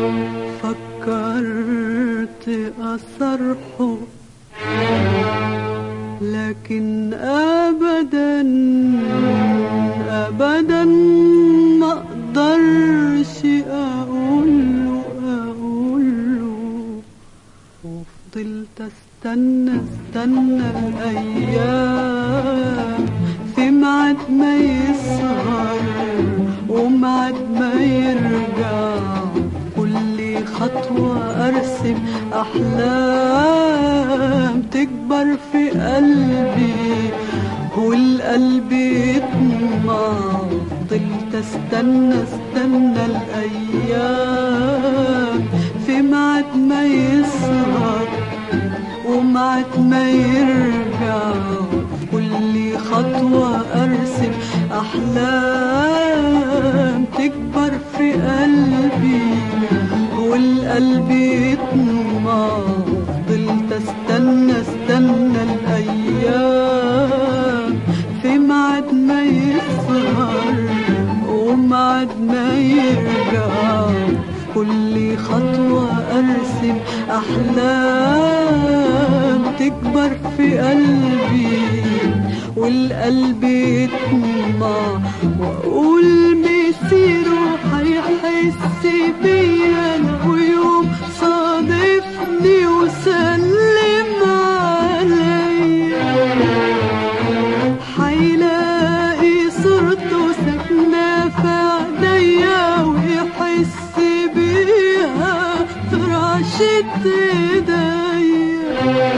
فكرت أصرحه لكن أبدا أبدا ما أقدرش أقوله وفضلت استنى الأيام في ميعاد ما يسهر وميعاد ما يرجع، كل خطوة أرسم أحلام تكبر في قلبي والقلب يطمع. فضلت استنى الأيام في ميعاد ما يسهر وميعاد ما يرجع، كل خطوة أرسم أحلام تكبر في قلبي والقلب يطمع. فضلت استنى الأيام في ميعاد ما يسهر وميعاد ما يرجع، كل خطوة أرسم أحلام تكبر في قلبي والقلب يطمع. وأقول مسيره هيحس بيا لو يوم صادفني وسلم عليا، هيلاقي صورته ساكنة في عينيا ويحس بيها في رعشة ايديا.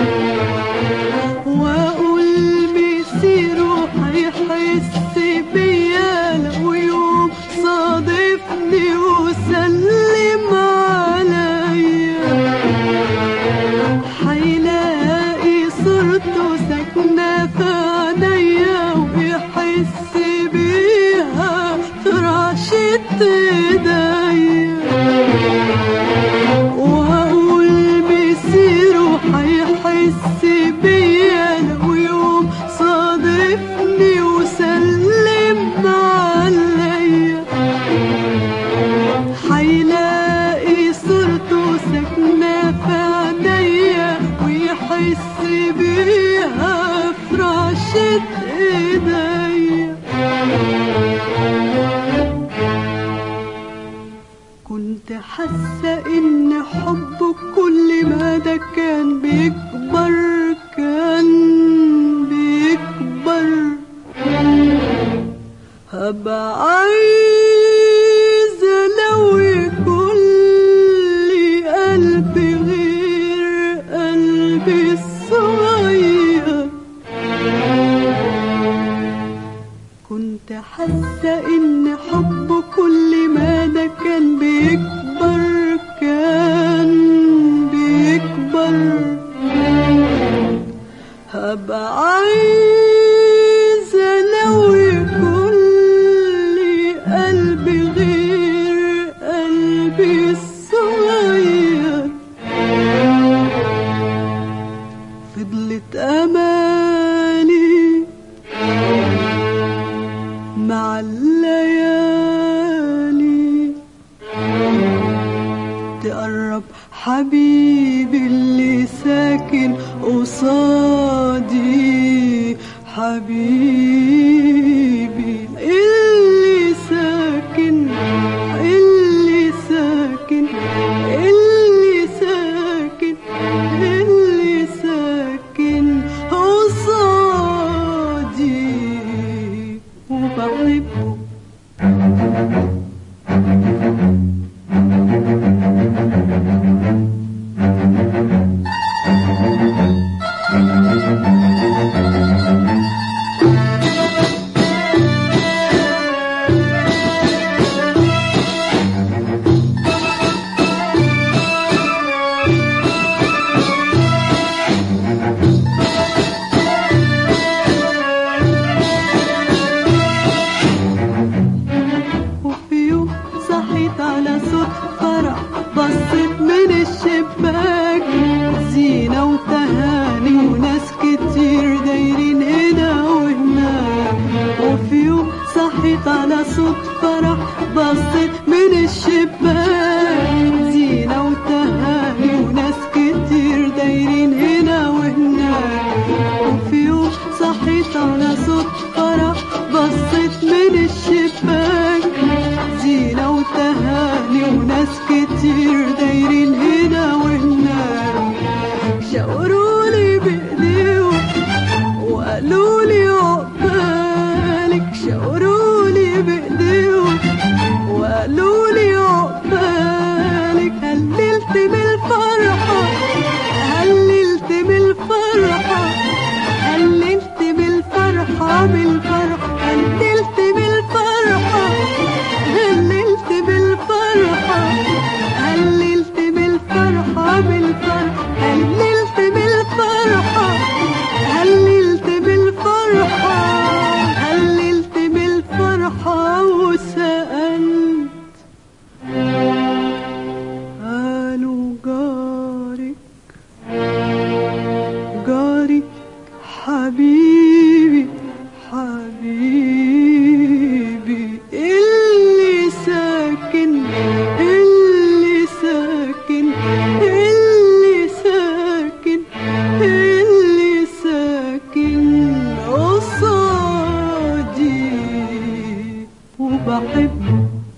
واقول مسيره هيحس بيا لو يوم صادفني وسلم عليا، هيلاقي صورته ساكنة في عينيا ويحس بيها في رعشة ايديا. وهقول مسيره هيحس بيا لو يوم صادفني وسلم عليا، هيلاقي صورته ساكنة في عينيا ويحس بيها في رعشة ايديا. كنت حاسة ان حبه كل ما ده كان بيكبر هبقى عايزة لو يكون لي قلب غير قلبي الصغير. كنت حاسة ان حبه كل ما ده كان بيكبر هبقى عايزة لو يكون لي قلب غير قلبي الصغير. فضلت أماني مع الليالي تقرب حبيبي اللي ساكن قصادي، حبيبي اللي ساكن قصادي وبحبه. دايرين هنا وهناك، شاورولي بايديهم وقالولي عقبالك، شاورولي بايديهم وقالولي عقبالك. هللت بالفرحة، هللت بالفرحة، هللت بالفرحة، بالفرحة هللت بالفرحة، هللت بالفرحة، هللت بالفرحة، بالفرحة هللت بالفرحة، هللت بالفرحة، هللت بالفرحة. وسألت قالوا جارك، جارك حبيبي، حبيبي اللي ساكن، اللي ساكن، اللي ساكن، اللي ساكن قصادي وبحبه.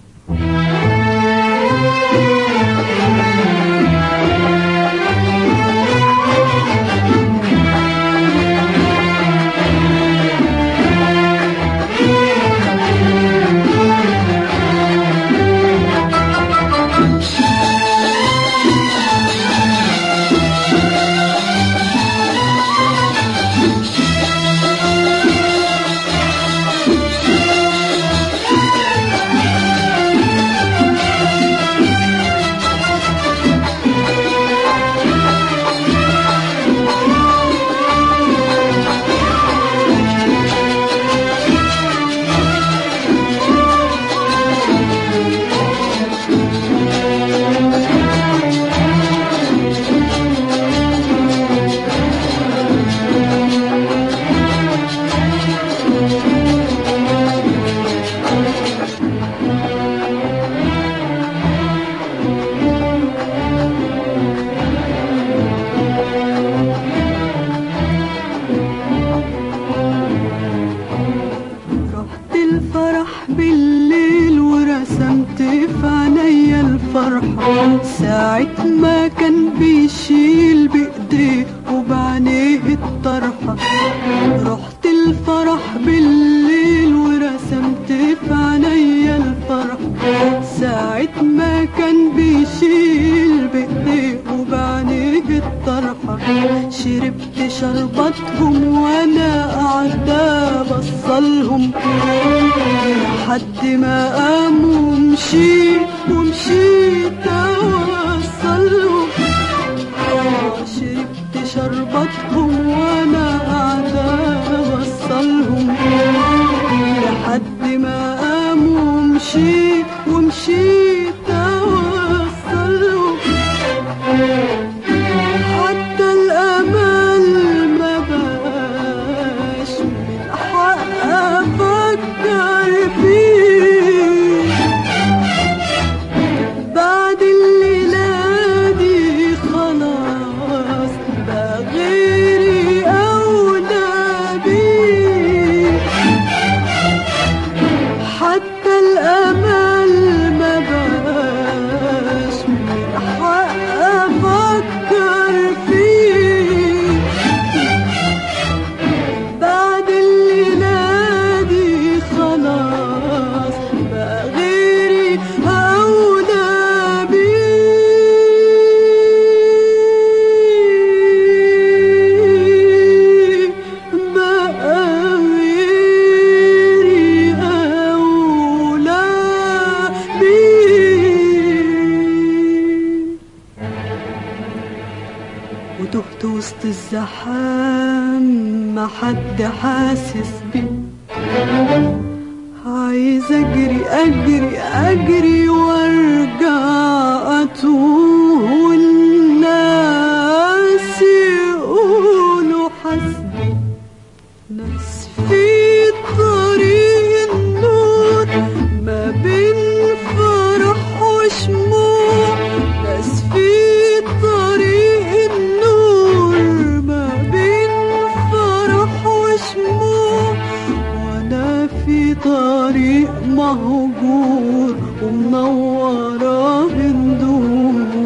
بالليل ورسمت في عينيا الفرحة، ساعة ما كان بيشيل بإيديه وبعينيه الطرحة. رحت الفرح بالليل ورسمت في عينيا الفرحة، ساعة ما كان بيشيل بإيديه وبعينيه الطرحة. شربت شربتهم وانا قاعدة بصلهم لحد ما قاموا ومشيت، ومشيت اوصلهم. شربت شربتهم وانا قاعدة بصلهم لحد ما قاموا ومشيت، ومشيت اوصلهم. حتى الامل ما بقاش من حق افكر فيه، بعد الليلة دي خلاص بقى غيري أولى بيه. حتى الأمل ما بقاش من حق أفكر فيه، بعد الليلة دي خلاص بقى غيري أولى بيه، بقى غيري أولى بيه. وتهت وسط الزحام ما حد حاسس بي، عايز اجري اجري اجري وارجع اتوه، والناس يقولوا حسبي. ناس في طريق النور ما بين فرح وشموع، ناس في طريق النور ما بين فرح وشموع، وانا في طريق مهجور ومنورة هندوم.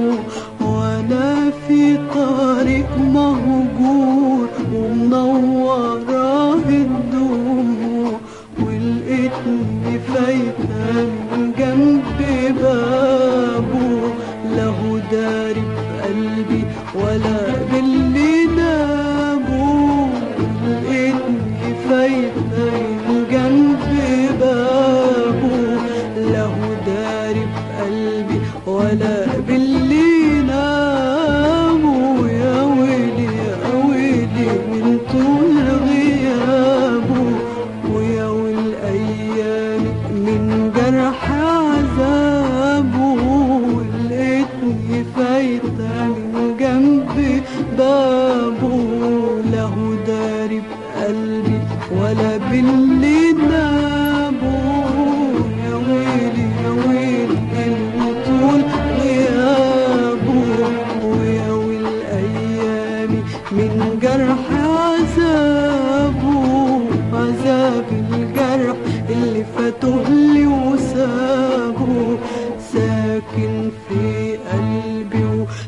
داري بقلبي ولا باللي نابه، لقيتني فايتة من جنب بابه، لا هو داري بقلبي ولا باللي نابه، يا ويلي يا ويلي من طول غيابه، ويا والأيام من جرح عذابه، لقيتني فايتة من جنب بابه، لا هو داري بقلبي ولا باللي نابه، يا ويلي يا ويلي من طول غيابه، ويا والأيام من جرح عذابه، عذاب الجرح اللي فاتهلي وسابه، ساكن في قلبي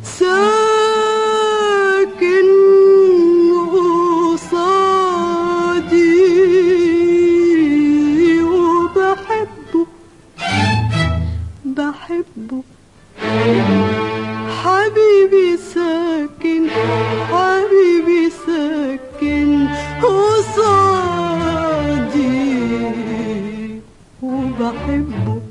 وساكن قصادي، وبحبه بحبه حبيبي ساكن، حبيبي ساكن قصادي وبحبه.